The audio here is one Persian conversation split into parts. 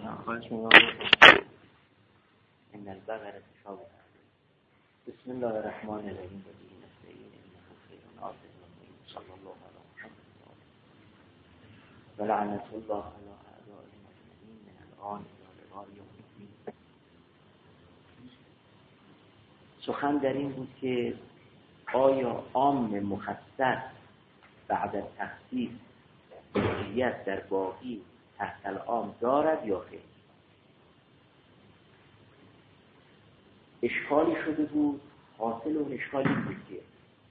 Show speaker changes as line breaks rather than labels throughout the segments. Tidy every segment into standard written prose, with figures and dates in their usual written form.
ان البقره تشابه. بسم الله الرحمن الرحیم. صلی الله علی محمد و لعنت الله علی اعدائهم اجمعین من الان الی لقاء یوم الدین. سخن در این بود که آیا عام مخصص بعد از تخصیص حجیت در باقی تحت العام دارد یا خیر؟ اشکالی شده بود. حاصل اون اشکالی بود که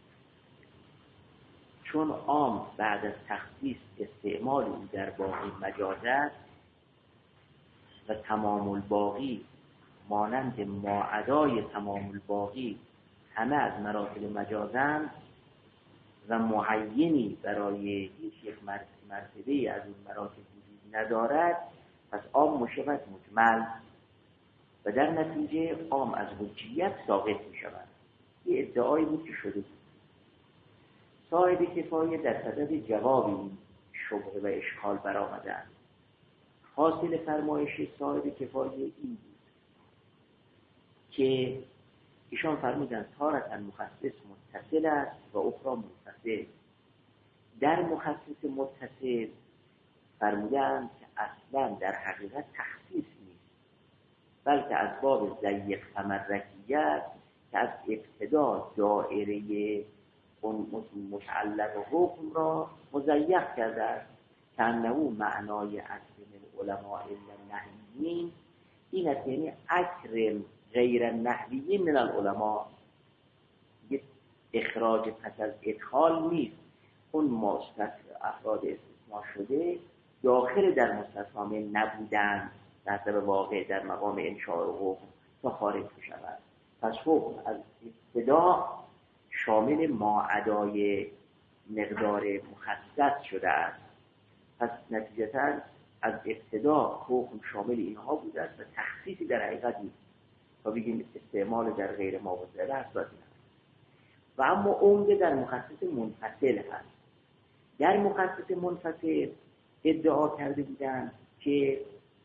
چون عام بعد از تخصیص استعمال او در باقی مجاز است و تمام الباقی مانند ماعدای تمام الباقی همه از مراتب مجازند و معینی برای هیچ یک مرتبه از اون مراتب وجود ندارد، پس عام مشابه مجمل و در نتیجه عام از حجیت ساقط می شود. یه ادعایی بود که شده بود. صاحب کفایه در صدد جواب این شبهه و اشکال برآمدند. حاصل فرمایش صاحب کفایه این بود که ایشان فرمودند تارة مخصص متصل است و اخرى منفصل. در مخصص متصل فرمودند که اصلا در حقیقت تخصیص نیست، بلکه از باب ضیق تمرکیت که از ابتدا دائره متعلق و حکم را مضیق کرده است که انه معنای اکرم العلماء الا النحویین. این است یعنی اکرم غیر النحویین من العلماء. یک اخراج پس از ادخال نیست. اون افراد استثناء شده داخل در مستثنی نبودن در حسب واقع در مقام انشاء و حکم تا خارج بشود. پس حکم از ابتدا شامل ماعدای مقدار مخصص شده است. پس نتیجتاً از ابتدا حکم شامل اینها بوده است و تخصیصی در حقیقت نیست تا بگیم استعمال در غیر مواضع است. و اما عمده در مخصص منفصل هست. در مخصص منفصل ادعا کرده بودند که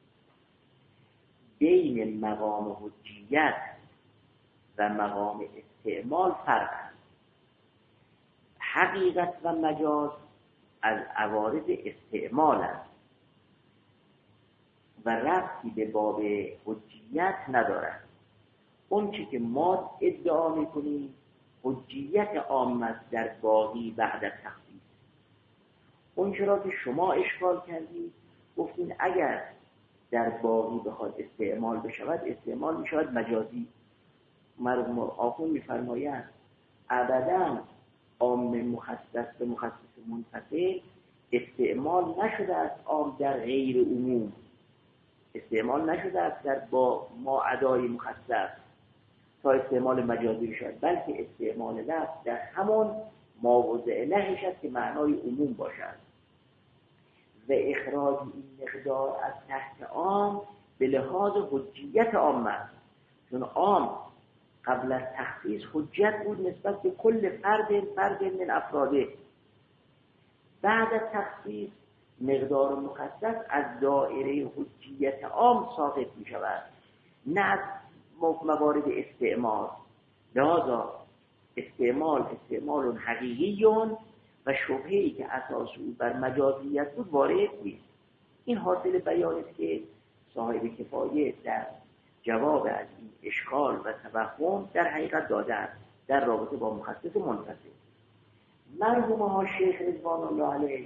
بین مقام حجیت و مقام استعمال فرق است. حقیقت و مجاز از عوارض استعمال است و ربطی به باب حجیت ندارد. اون چی که ما ادعا میکنیم حجیت عام است در باقی بعد از تخصیص. اون چرا که شما اشکال کردید گفتین اگر در باقی بخواد استعمال بشود استعمال میشود مجازی. مرحوم آخوند میفرمایند ابداً عام مخصص به مخصص منفصل استعمال نشده است. عام در غیر عموم استعمال نشده است در با ماعدای مخصص تا استعمال مجازی بشود، بلکه استعمال لفظ در همون ماوضع لهش است که معنای عموم باشد و اخراج این مقدار از تحت عام به لحاظ حجیت عام است. چون عام قبل از تخصیص حجت بود نسبت به کل فرد من افراده. بعد از تخصیص مقدار مخصص از دائره حجیت عام ساقط می شود، نه از موارد استعمال. لذا استعمال حقیقی و شبهه‌ای که اساس او بر مجازیت بود وارد نیست. این حاصل بیان است که صاحب کفایه در جواب از این اشکال و توهم در حقیقت داده است در رابطه با مخصص منفصل. مرحوم ها شیخ رضوان الله علیه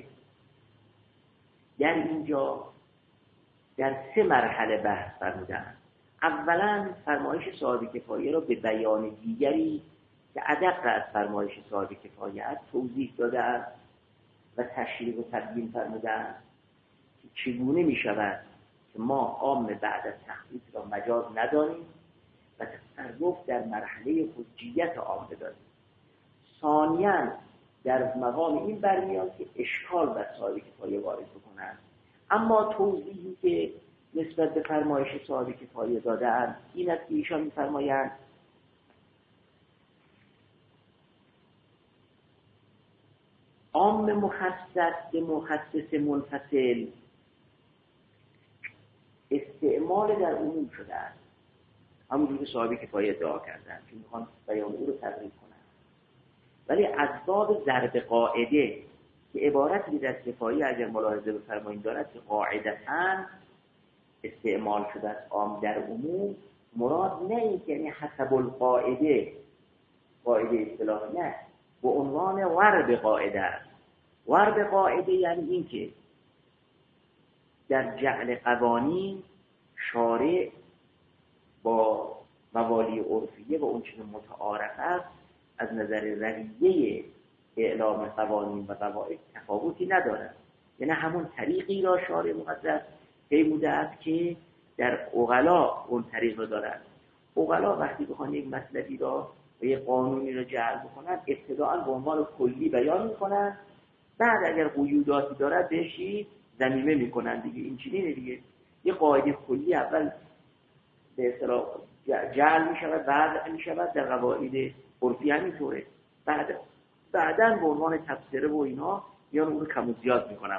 در اینجا در 3 مرحله بحث فرمودند. اولا فرمایش صاحب کفایه را به بیان دیگری که ادق از فرمایش صاحب کفایه است توضیح داده است و تشریح و تبیین فرمودند که چگونه می شود که ما عام بعد از تخصیص را مجاز ندانیم و تصرف در مرحله حجیت عام بدانیم. ثانیاً در مقام این برمیاد که اشکال بر صاحب کفایه وارد بکنند. اما توضیحی که نسبت به فرمایش صاحب کفایه داده‌اند این است که ایشان می‌فرمایند عام مخصص به مخصص منفصل استعمال در عموم شده است، همونجور که صاحب کفایه ادعا کردن که میخوان بیان او رو تبریک کنن. ولی از باب ضرب قاعده که عبارتی در کفایه اگر ملاحظه بفرمایید دارد که قاعدتاً استعمال شده است عام در عموم، مراد نه این که یعنی حسب القاعده، قاعده اصطلاحی نه، به عنوان ورب قاعده است. ورب قاعده یعنی این که در جعل قوانین شارع با موالی عرفیه و اون چیز متعارف است از نظر رویه اعلام قوانین و قواعد تفاوتی ندارد. یعنی همون طریقی را شارع مقدس پیموده است که در عقلا اون طریق را دارد. عقلا وقتی بخوان یک مطلبی را و یک قانونی را جعل بکنند ابتداءً به عنوان کلی بیان میکنند، بعد اگر قیوداتی دارد بهشی ضمیمه میکنند دیگه. این چنینه دیگه، یه قاعده کلی اول به اصطلاح جعل میشود، وضع میشود، در قواعد عرفی همینطوره، بعداً به عنوان تفسیره و اینا یا اون رو کم و زیاد میکنن.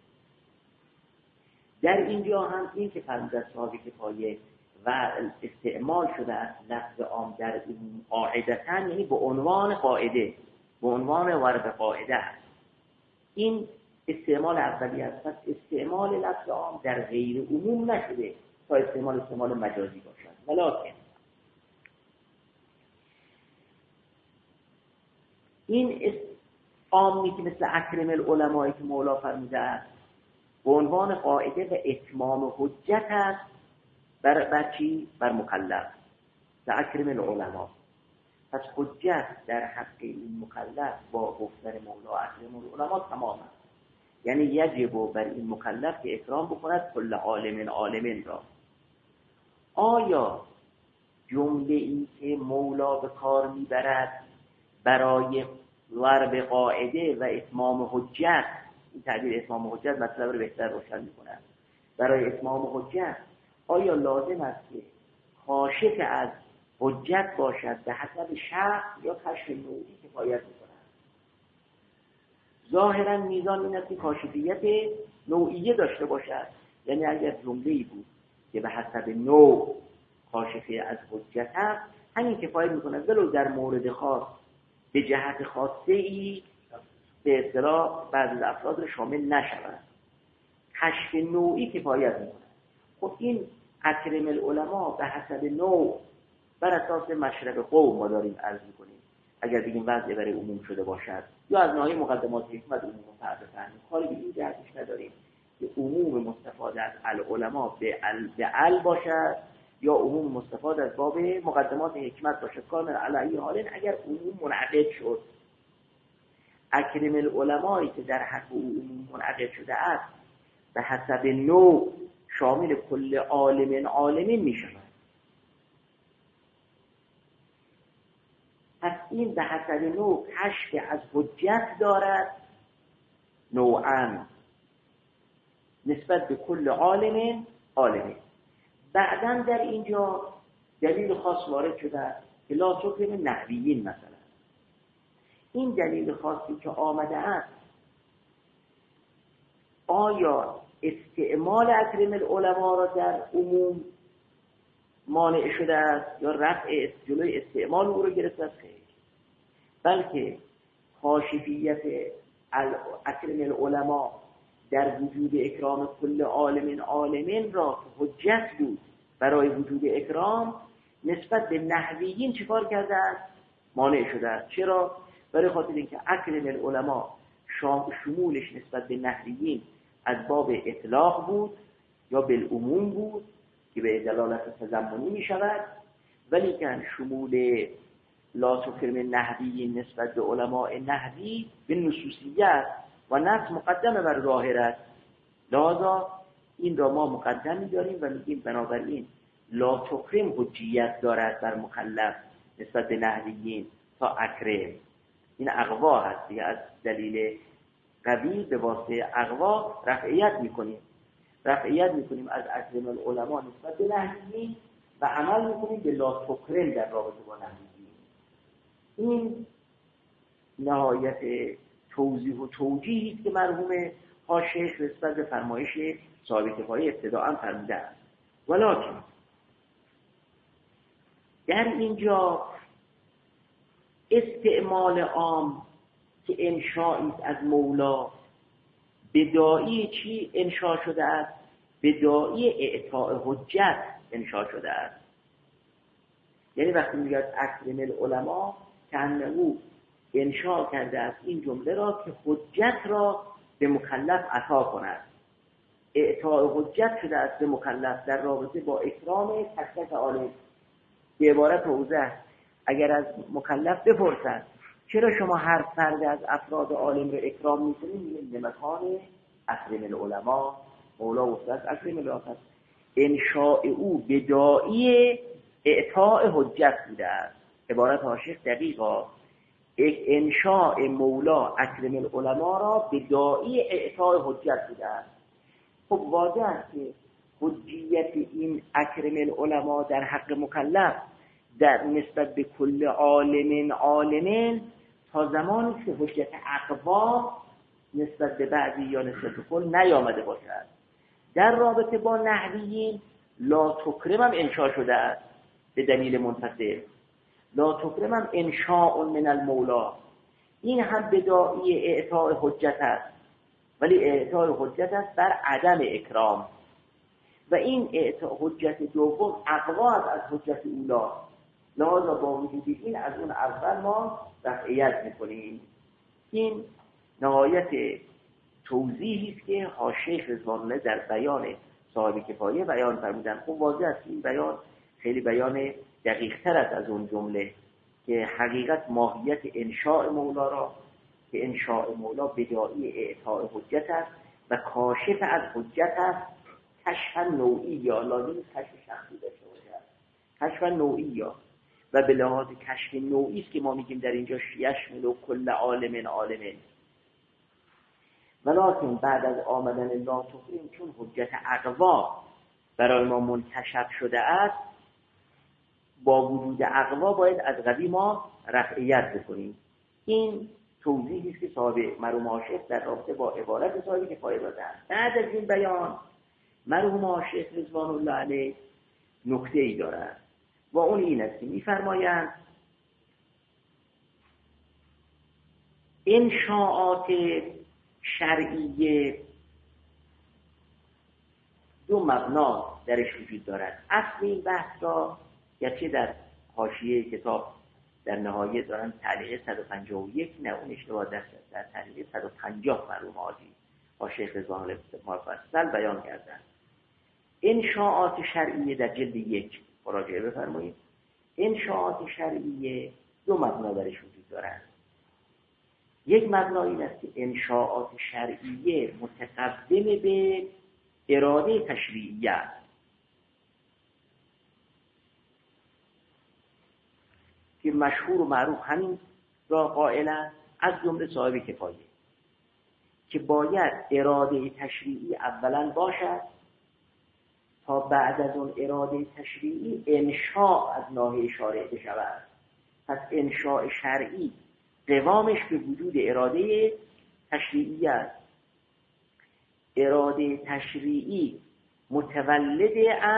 در اینجا هم این که فرموده صاحب کفایه و استعمال شده است لفظ عام در قاعدتاً، یعنی به عنوان قاعده، به عنوان ورد قاعده است. این استعمال اولی است. پس استعمال لفظ عام در غیر عموم نشده تا استعمال مجازی باشد. ولکن این عامی که مثل اکرم العلماء که مولا فرموده است به عنوان قاعده و اتمام حجت است بر چی؟ بر مکلف. اکرم العلماء، پس حجت در حق این مکلف با گفتن مولا اکرم العلماء تمام است. یعنی یجب بر این مکلف که اکرام بکند کل عالم را. آیا جمله ای که مولا به کار میبرد برای ضرب قاعده و اتمام حجت، این تعبیر اتمام حجت مطلب رو بهتر روشن می‌کند، برای اتمام حجت آیا لازم است که کاشف از حجت باشد به حسب شرط یا کشف نوعی کفایت می‌کند؟ ظاهراً میزان این است که کاشفیت نوعیه داشته باشد. یعنی اگر جمله‌ای بود که به حسب نوع کاشفه از حجت است، همین کفایت می‌کند، ولو در مورد خاص به جهت خاصه ای به اصطلاح بعضی از افراد رو شامل نشود. کشف نوعی کفایت می‌کند. خب این اکرم العلماء به حسب نوع بر اساس مشرق قوم ما داریم عرض می‌کنیم. اگر بگیم وضع برای عموم شده باشد یا از ناحیه مقدمات حکمت عموم متعرفن، کاری به این جهتش نداریم که عموم مستفاد از العلماء به ال باشد یا عموم مستفاد از باب مقدمات حکمت باشد. کار علی حال اگر عموم منعقد شد، اکرم العلمایی که در حق عموم منعقد شده است به حسب نوع شامل کل عالمین می شود. پس این به حسب نوع کشف از حجت دارد نوعاً نسبت به کل عالمین. بعداً در اینجا دلیل خاص وارد شده که لا تکرم نحویین مثلا. این دلیل خاصی که آمده است آیا استعمال اکرم العلماء را در عموم مانع شده است یا رفع جلوی استعمال او را گرفته است؟ خیر، بلکه کاشفیت اکرم العلماء در وجود اکرام کل عالمین را که حجت بود برای وجود اکرام نسبت به نحویین چیکار کرده است؟ مانع شده است. چرا؟ برای خاطر اینکه اکرم العلماء شمولش نسبت به نحویین از باب اطلاق بود یا بالعموم بود که به دلالت تضمنی می شود، ولی که شمول لا تکرم نحویین نسبت به علماء نحوی به نصوصیت و نص مقدمه بر ظاهر است. لذا این را ما مقدم می‌داریم و میگیم بنابراین لا تکرم حجیت دارد بر مکلف نسبت به نحویین تا اکرم. این اقوا هست دیگه، از دلیل قوی به واسطه اقوا رفعیت میکنیم از اکرم العلماء نسبت به نحویین و عمل میکنیم به لا تکرم در رابطه با نحویین. این نهایت توضیح و توجیهی است که مرحوم حاشیه نسبت به فرمایش صاحب کفایه ابتداءً فرموده است. ولکن در اینجا استعمال عام که انشایی از مولا بداعی چی انشا شده است؟ بداعی اعطاء حجت انشا شده است. یعنی وقتی میگه اکرم العلماء که او انشا کرده است این جمله را که حجت را به مکلف عطا کند. اعطاء حجت شده است به مکلف در رابطه با اکرام تک عالم. به عبارت اوضح اگر از مکلف بپرسند چرا شما هر فرد از افراد عالم رو اکرام میکنید؟ میگه نمکان اکرم العلماء، مولا و استاد اکرم العلماء. انشاء او بداعی اعطاء حجت بوده است. عبارت حاشیه دقیقا انشاء مولا اکرم العلماء را بداعی اعطاء حجت بوده است. خب واضح است که حجیت این اکرم العلماء در حق مکلف در نسبت به کل عالم تا زمانی که حجت اقوا نسبت به بعضی یا نسبت به کل نیامده باشد. در رابطه با نحویین لا تکرم هم انشاء شده است به دلیل منفصل. لا تکرم هم انشاء من المولا، این هم بداعی اعطاء حجت است، ولی اعطاء حجت است بر عدم اکرام و این اعطاء حجت دوم اقوا است از حجت اولا. لذا با وجود این از اون اول ما رفعیت میکنیم. این نهایت توضیحی است که شیخ رضوان الله در بیان صاحب کفایه بیان فرمودن. خب واضح است این بیان خیلی بیان دقیق تر است از اون جمله که حقیقت ماهیت انشاء مولا را که انشاء مولا بداعی اعطاء حجت است و کاشف از حجت است. کشف نوعی یا لازم کشف شخصی داشته باشد، کشف نوعی یا و به لحاظ کشف نوعی است که ما میگیم در اینجا یشمل کل عالم. ولکن بعد از آمدن لا تکریم چون حجت اقوا برای ما منکشف شده است، با وجود اقوا باید از قوی ما رفعیت بکنیم. این توضیحی است که صاحب مرحوم عاشق در رابطه با عبارت صاحب کفایه دادن. بعد از این بیان مرحوم عاشق رضوان الله علیه نکته‌ای دارد و اون این است که می‌فرمایند انشاءات شرعیه دو مبنا درش وجود دارد. اصل این بحث را گرچه در حاشیه کتاب در نهایه دارن تعلیق 151 نه اون اشتباه در تعلیق 150 مرحوم عاشق رضوان الله مفصل بیان کردن. انشاءات شرعیه در جلد 1 مراجعه بفرمایید. انشاءات شرعیه دو مبنا درش وجود دارد. یک مبنا این است که انشاءات شرعیه متقدم به اراده تشریعیه است که مشهور و معروف همین را قائلند از جمله صاحب کفایه که باید اراده تشریعی اولا باشد تا بعد از اون اراده تشریعی انشاء از ناحیه شارع بشود. پس انشاء شرعی قوامش به وجود اراده تشریعی است. اراده تشریعی مولد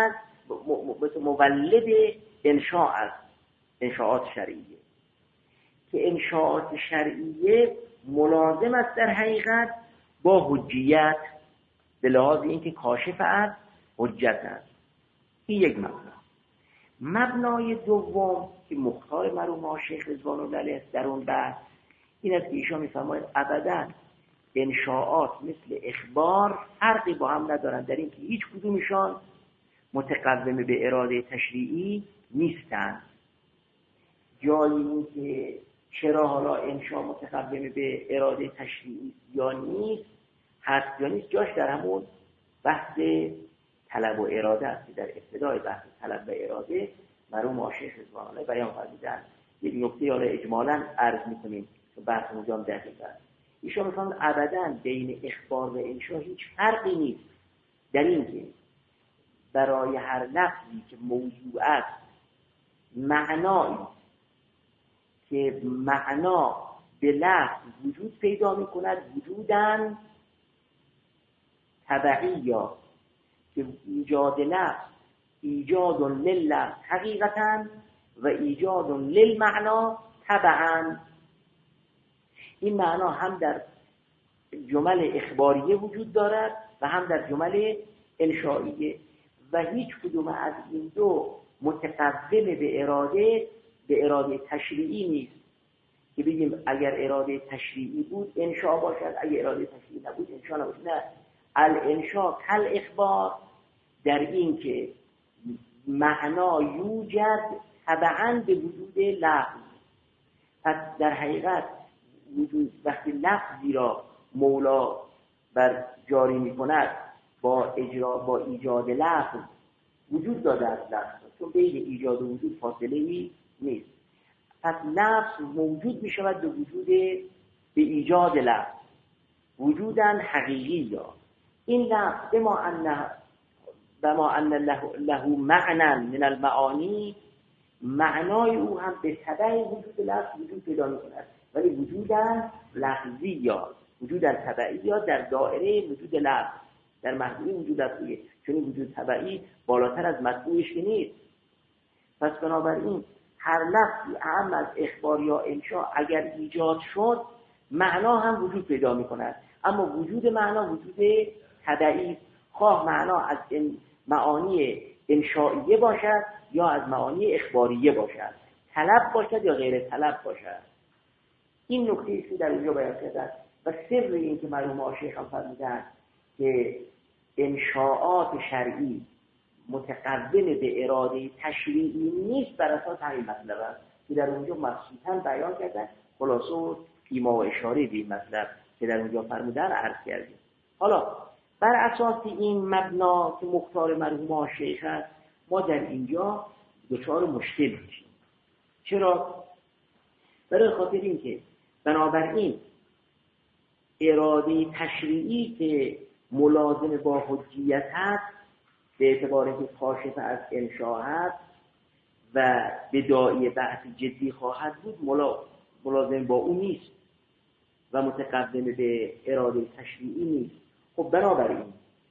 انشاء است، انشاءات شرعیه که انشاءات شرعیه ملازم است در حقیقت با حجیت به لحاظ اینکه کاشف است حجت است. این یک مبنا. مبنای دوم که مختار مرحوم عاشق رضوان الله علیه در اون بحث این است که ایشان می‌فرمایند ابداً انشاءات مثل اخبار فرقی با هم ندارند در اینکه هیچ کدومشان متقدم به اراده تشریعی نیستند. جایی این که چرا حالا انشاء متقدم به اراده تشریعی یا نیست هست یا نیست جاش در همون بحث طلب و اراده است که در ابتدای بحث طلب و اراده مرحوم عاشق رضوان الله بیان فرمودند. یک نکته حالا اجمالاً عرض می‌کنیم که بحث اونجا دقیق است. ایشان می‌فرمایند ابداً بین اخبار و انشاء هیچ فرقی نیست در اینکه برای هر لفظی که موضوع است معنایی که معنا به لفظ وجود پیدا می‌کند وجوداً تبعی یا که ایجاد لفظ ایجاد لللفظ حقیقتا و ایجاد للمعنا تبعا. این معنا هم در جمل اخباریه وجود دارد و هم در جمل انشائیه و هیچ کدوم از این دو متقدم به اراده تشریعی نیست که بگیم اگر اراده تشریعی بود انشاء باشد، اگر اراده تشریعی نبود انشاء نباشد. نه، الانشاء کل اخبار در این که معنا یوجد تبعاً به وجود لفظ. پس در حقیقت وقتی لفظی را مولا بر جاری می کند با ایجاد لفظ وجود داده از لفظ، چون بین ایجاد و وجود فاصله ای نیست. پس لفظ موجود می شود به ایجاد لفظ وجوداً حقیقی. یا این لفظ بما ان له معنى من المعانی، معنای او هم به تبع وجود لفظ وجود پیدا می کند، ولی وجوداً لفظی یا وجوداً تبعی یا در دائره وجود لفظ، در محدوده وجود لفظیه، چون وجود تبعی بالاتر از مطبوعش که نیست. پس بنابراین هر لفظی اهم از اخبار یا انشاء اگر ایجاد شد معنا هم وجود پیدا می کند، اما وجود معنا وجود تبعی، خواه معنا از معانی انشائیه باشد یا از معانی اخباریه باشد، طلب باشد یا غیر طلب باشد. این نکته است که در اینجا بیان شده و سر این که مرحوم شیخ هم فرمودند که انشاءات شرعی متقدم به اراده تشریعی نیست بر اساس همین مطلب است که در اونجا مخصوصا بیان کردن. خلاصه و ایما و اشاره به این مطلب که در اونجا فرمودن عرض کردیم. حالا بر اساس این مبنا که مختار مرحوم شیخ است ما در اینجا دچار مشکل میشیم. چرا؟ برای خاطر این که بنابراین اراده تشریعی که ملازم با حجیت هست به اعتباری که کاشف از انشاء هست و بداعی بحث جدی خواهد بود ملازم با او نیست و متقدم به اراده تشریعی نیست. خب بنابراین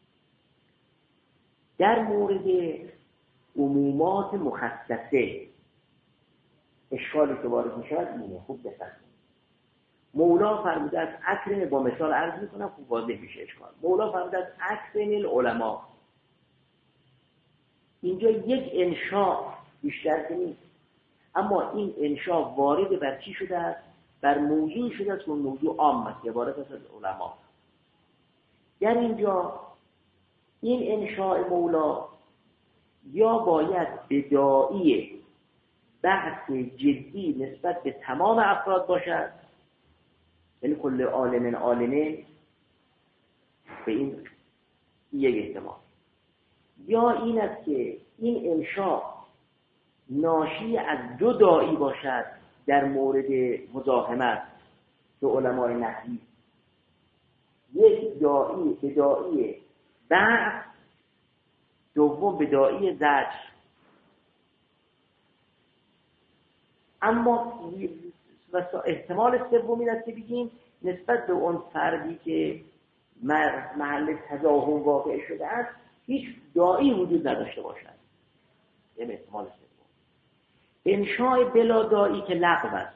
در مورد عمومات مخصصه اشکالی که وارد می شود اینه. خوب بفهمید. مولا فرموده است اکرم، با مثال عرض می کنم خوب واضح میشه اشکال. مولا فرموده است اکرم العلماء. اینجا یک انشاء بیشتر که نیست، اما این انشاء وارد بر چی شده است؟ بر موضوع شده است که موضوع عام است، عبارت است از علما. در اینجا این انشاء مولا یا باید بداعی بحث جدی نسبت به تمام افراد باشد، یعنی کل عالمه به این یک احتمال، یا این است که این انشاء ناشی از دو داعی باشد در مورد مزاحمت که علمای نحوی، یک داعی به داعی بحث، دوم به داعی زجر. اما احتمال سوم این است که بگیم نسبت به اون فردی که محل تضاهم واقع شده است هیچ داعی وجود نداشته باشد. این احتمال سوم. انشاء بلا داعی که لغو است،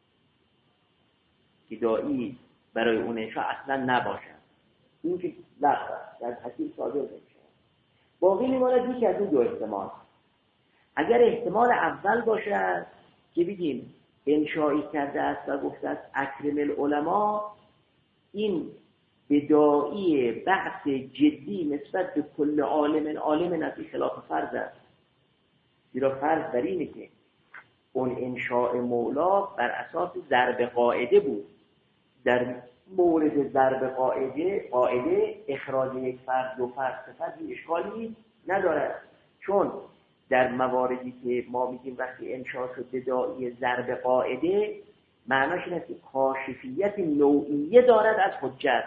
که داعی برای اون انشاء اصلا نباشد، این که لغو است، در حقیقت صادر نمیشه. باقی میماند یکی از اون دو احتمال. اگر احتمال اول باشد که بگیم انشائی کرده است و گفته است اکرم العلماء، این بداعی بحث جدی نسبت به کل عالم نفی خلاف فرض است. زیرا فرض بر اینه که اون انشاء مولا بر اساس ضرب قاعده بود. در مورد ضرب قاعده اخراج یک فرد دو فرد سه فرد اشکالی ندارد، چون در مواردی که ما میگیم وقتی انشاء شد بداعی ضرب قاعده معناش این است که کاشفیت نوعیه دارد از حجت،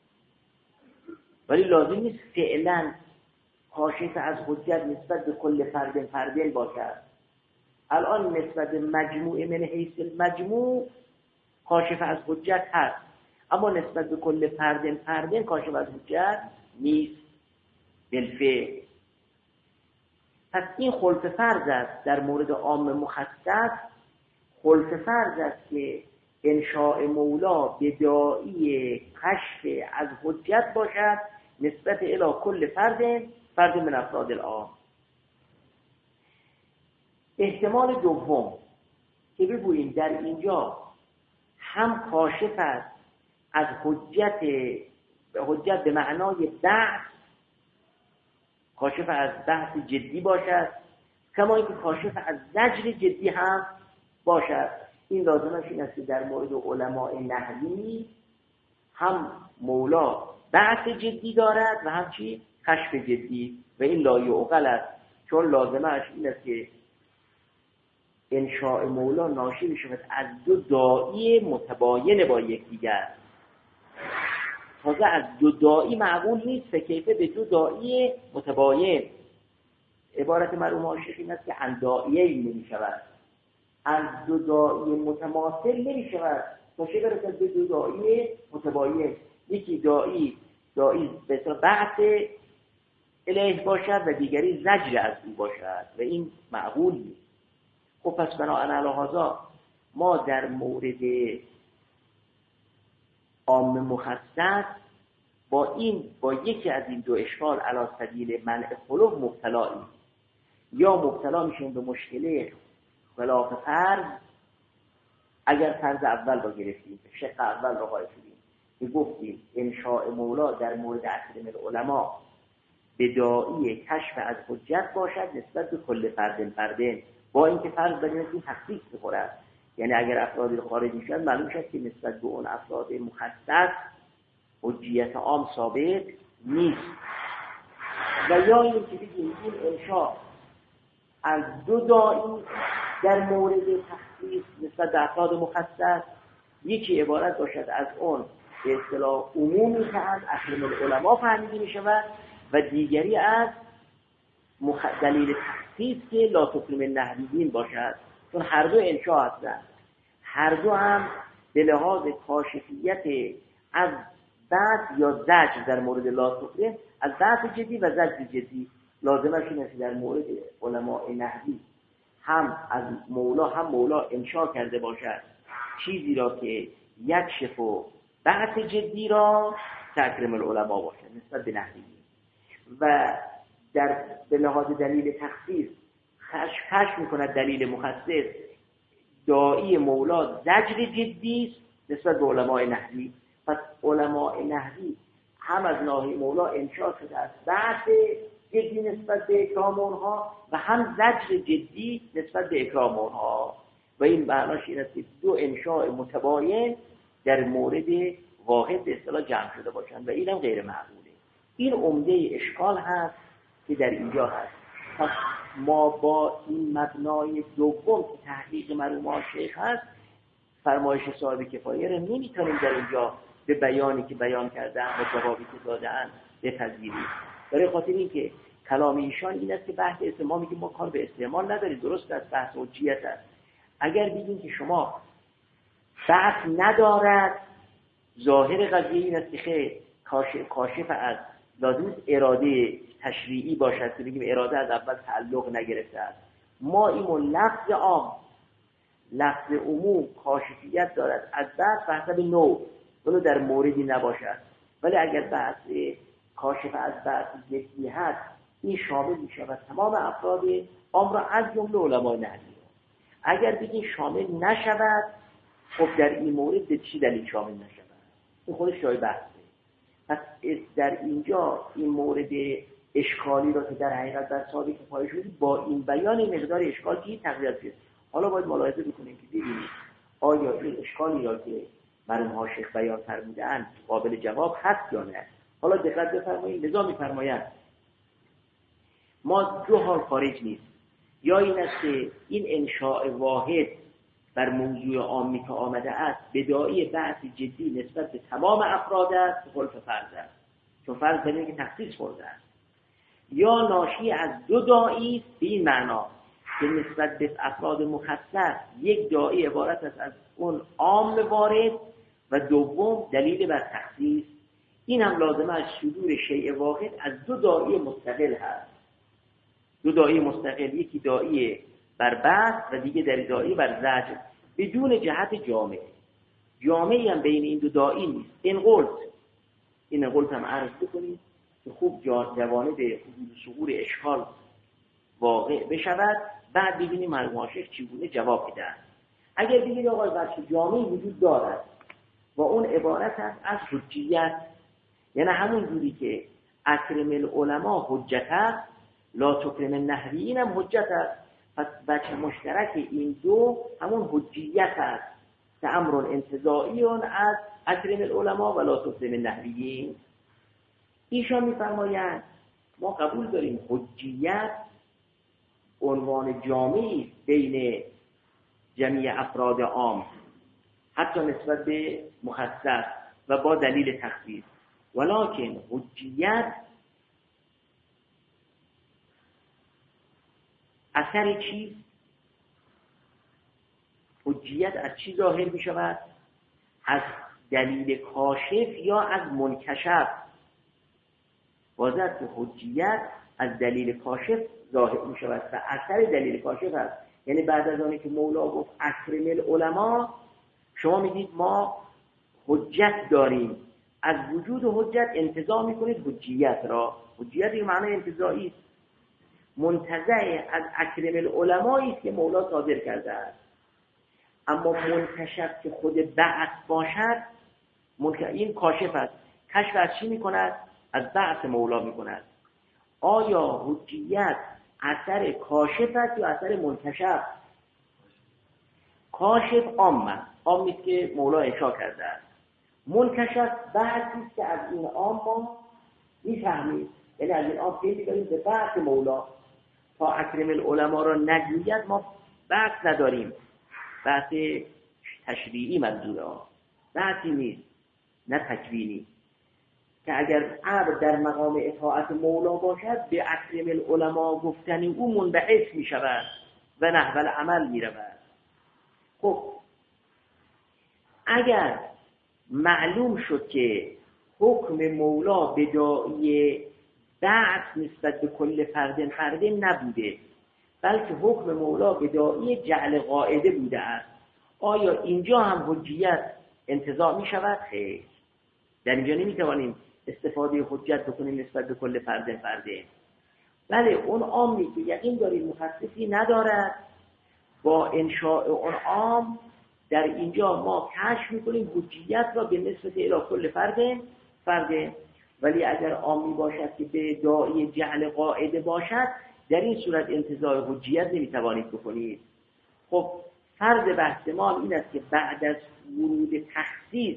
ولی لازم نیست فعلا کاشف از حجت نسبت به کل فرد باشد. الان نسبت مجموعه من حیث المجموع کاشف از حجت هست، اما نسبت به کل فرد کاشف از حجت نیست بالفعل. پس این خلف فرض است در مورد عام مخصص. خلف فرض است که انشاء مولا بداعی کشف از حجت باشد نسبت الی کل فرد من افراد العام. احتمال دوم که بگوییم در اینجا هم کاشف است از حجت به معنای بحث، کاشف از بحث جدی باشد، کما اینکه کاشف از زجر جدی هم باشد. این لازمش این است که در مورد علماء نحوی هم مولا بحث جدی دارد و هم چی؟ کشف جدی، و این لا یعقل است، چون لازمش این است که انشاء مولا ناشی می‌شود از دو داعی متباین با یکدیگر. تازه از دو داعی معقول نیست کیفه به دو داعی متباین. عبارت مرحوم عاشق این است که عن داعیین نمی‌شود، از دو داعی متماثل نمی‌شود تا چه برسد به دو داعی متباین. یکی داعی به اصطلاح بعث الیه باشد و دیگری زجر از او باشد و این معقول نیست. خب پس بنابراین علی هذا ما در مورد عام مخصص با یکی از این دو اشکال علی سبیل منع خلف مبتلاییم. یا مبتلا میشیم به مشکل خلاف فرض اگر فرض اول با گرفتیم، شق اول رو قائل شدیم که گفتیم انشاء مولا در مورد اکثر من العلماء بداعی کشف از حجت باشد نسبت به کل فردین، با اینکه فرض بر اینه که تخصیص بخورد. یعنی اگر افرادی خارج میشن معلوم شد که نسبت به اون افراد مخصص حجیت عام ثابت نیست. و یا این که بگیم این انشاء از دو داعی در مورد تخصیص نسبت به افراد مخصص، یکی عبارت باشد از اون به اصطلاح عمومی که از اکثر العلماء فهمیده می شود و دیگری از دلیل تخصیص که لا تکلم النحویین باشد، چون هر دو انشاء هستند، هر دو هم به لحاظ کاشفیت از بعض یا زجر در مورد لا تکلم، از بعض جدی و زجر جدی لازمش این است در مورد علماء نحوی هم از مولا انشاء کرده باشد چیزی را که یکشف و بحث جدی را تکریم العلماء باشد نسبت به نحوی، و در به لحاظ دلیل تخصیص کشف میکند دلیل مخصص داعی مولا زجر جدی است نسبت به علماء نحوی. پس علماء نحوی هم از ناحیه مولا انشاء شده است بحث جدی نسبت به اکرام اونها و هم زجر جدی نسبت به اکرام اونها، و این معناش این است که دو انشاء متباین در مورد واحد به اصطلاح جمع شده باشند و اینم غیر معقوله. این عمده اشکال هست که در اینجا هست. پس ما با این مبنای دوم که تحقیق مرحوم عاشق هست فرمایش صاحب کفایه رو نمیتونیم در اینجا به بیانی که بیان کردن و جوابی که دادن بپذیریم. برای خاطر اینکه کلام ایشان این است که بحث استعمال میگیم ما کار به استعمال نداریم، درست است، بحث حجیت است. اگر بگیم که شما بحث ندارد، ظاهر قضیه این است که خیر کاشف از لازم است اراده تشریعی باشد که بگیم اراده از اول تعلق نگرفته است. ما این لفظ عام، لفظ عموم کاشفیت دارد از بحث به نوع ولو در موردی نباشد، ولی اگر بحث کاشف از بحث جدی هست این شامل می شود تمام افراد عام را از جمله علماء نحوی. اگر بگیم شامل نشود، خب در این مورد به چی دلیل شامل نشود؟ این خودش جای بحثه. پس در اینجا این مورد اشکالی را که در حقیقت در سابق پای شدی با این بیان مقدار اشکال که تقریبا شد. حالا باید ملاحظه بکنیم که ببینیم آیا این اشکالی را که مرحوم عاشق بیان فرمودند قابل جواب هست یا نه. حالا دقت بفرمایید، لذا می‌فرمایند ما دو حال خارج نیست، یا این است که این انشاء واحد بر موضوع عامی که آمده است بداعی بحث جدی نسبت به تمام افراد است، خلف فرض است، چون فرض دلیل که تخصیص خورده است، یا ناشی از دو داعی است به این معنا که نسبت به افراد مخصص یک داعی عبارت است از اون عام وارد و دوم دلیل بر تخصیص. این هم لازمه از صدور شیء واحد از دو داعی مستقل هست، دو داعی مستقل، یکی داعی بر بعث و دیگه در داعی بر زجر، بدون جهت جامعی هم بین این دو داعی نیست. این قلت هم عرض بکنید که خوب جوانه به حدود ظهور اشکال واقع بشود، بعد ببینیم مرحوم حاشیه چگونه جواب میدن. اگر بگید آقای بچه جامعی وجود دارد و اون عبارت است از حجیت، یعنی همون جوری که اکرم العلماء حجت است، لا تکرم النحویین هم حجت است، پس بچه مشترک این دو همون حجیت است که امر انتزاعی از اکرم العلماء و لا تکرم النحویین. ایشان میفرمایند ما قبول داریم حجیت عنوان جامعی بین جمیع افراد عام، حتی نسبت به مخصص و با دلیل تخصیص، ولکن حجیت اثر چیست؟ حجیت از چی ظاهر می شود؟ از دلیل کاشف یا از منکشف؟ واضح که حجیت از دلیل کاشف ظاهر می شود و اثر دلیل کاشف است. یعنی بعد از آنی که مولا گفت اکرم العلماء، شما میگید ما حجت داریم، از وجود حجت انتزاع میکنید حجیت را. حجیت این معنی انتزاعی است، منتزع از اکرم العلماء است که مولا صادر کرده است. اما منکشف که خود بعث باشد، این کاشف است. کشف از چی میکند؟ از بعث مولا میکند. آیا حجیت اثر کاشف است یا اثر منکشف؟ کاشف عامی است که مولا انشا کرده است. منکشف بحثی است که از این عام ما میفهمیم، یعنی از این عام پیدا داریم به بحث مولا. تا اکرم العلماء را نگوید ما بحث نداریم. بحث تشریعی منظوره ها، بحثی نیست، نه تکوینی، که اگر امر در مقام اطاعت مولا باشد به اکرم العلماء گفتن او منبعث می شود و نحو العمل می رود. خب اگر معلوم شد که حکم مولا به داعی بعث نسبت به کل فرد نبوده، بلکه حکم مولا به داعی جعل قاعده بوده است، آیا اینجا هم حجیت انتزاع می شود؟ خیر، در اینجا نمی توانیم استفاده حجت بکنیم نسبت به کل فرد. بله، اون عامی که یقین دارید مخصصی ندارد، با انشاء اون عام در اینجا ما کشف میکنیم حجیت را به نسبت الی کل فرد. ولی اگر عامی باشد که به داعی جعل قاعده باشد، در این صورت انتزاع حجیت نمیتوانید بکنید. خب فرض بحث ما این است که بعد از ورود تخصیص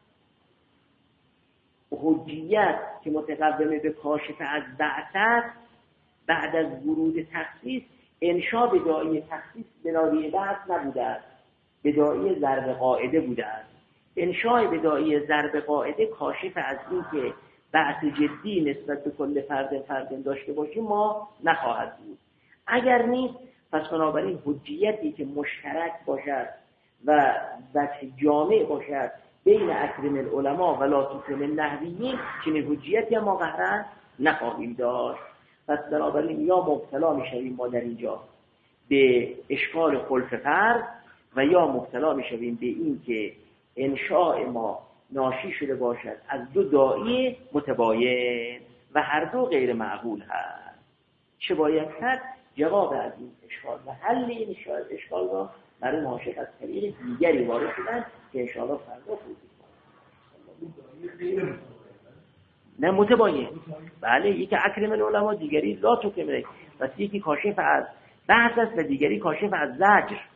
حجیت که متقدمه به کاشف از بعث، بعد از ورود تخصیص انشا به داعی تخصیص به داعی بعث نبوده است، به داعی ضرب قاعده بوده است. انشای به داعی ضرب قاعده کاشف از این که بعث جدی نسبت به کل فرد داشته باشیم ما نخواهد بود. اگر نیست، پس بنابراین حجیتی که مشترک باشد و وجه جامع باشد بین اکرم العلماء و لا تکرم النحویین، چنین حجیتی ما قهرن نخواهیم داشت. پس بنابراین یا مبتلا میشویم ما در اینجا به اشکال خلف فرد و یا مبتلا میشویم به این که انشاء ما ناشی شده باشد از دو داعی متباین و هر دو غیر معقول هست. چه باید کرد؟ جواب از این اشکال و حل این اشکال را برای حاشیه از طریق دیگری وارد شدن که انشاءالله فردا توضیح کنم. نه متباین، بله، یکی اکرم العلماء، دیگری لا تکرم، پس یکی کاشف از بعث است و دیگری کاشف از زجر.